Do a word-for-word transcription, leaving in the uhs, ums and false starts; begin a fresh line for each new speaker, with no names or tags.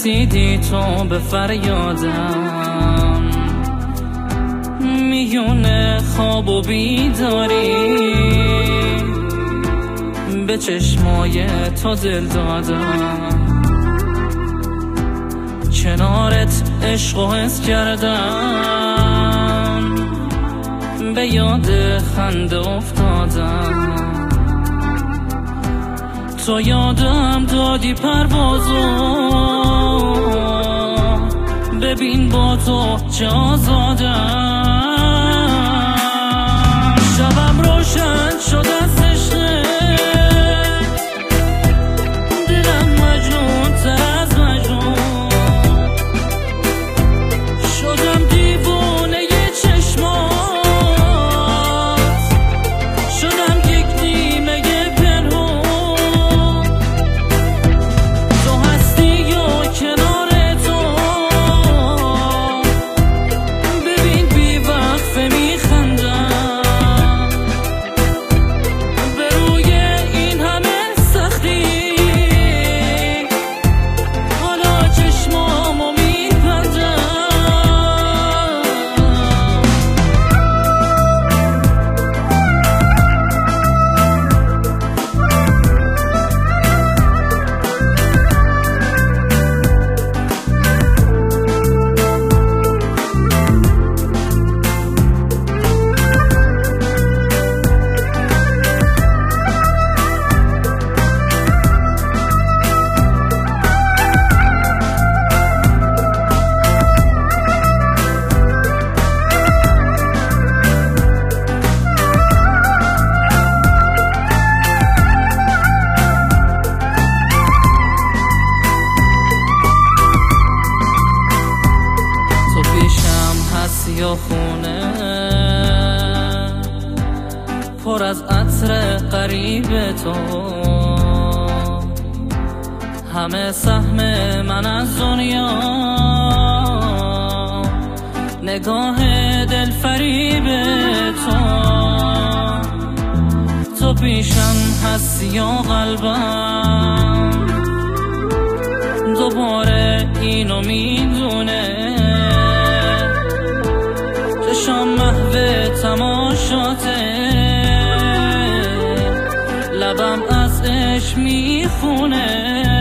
رسیدی تو به فریادم، میونه خواب و بیداری به چشمای تو دل دادم، کنارت عشق و حس کردم، به یاد خنده افتادم، تو یادم دادی پروازو، ببین با تو چه آزادم. شبم روشن شد از عشقت، دلم مجنون تر از مجنون، شدم دیوونه ی چشمات، شدم یک نیمه پنهون، تو هستی و کنار تو، ببین بی وقفه میخندم، به روی این همه سختی حالا چشمامو میبندم. یا خونه پر از عطر غریب تو، همه سهم من از دنیا، نگاه دل فریب تو، تو پیشم هستی یا قلبم دوباره اینو میدونه، چشام محو تماشاته، لبم از عشق میخونه.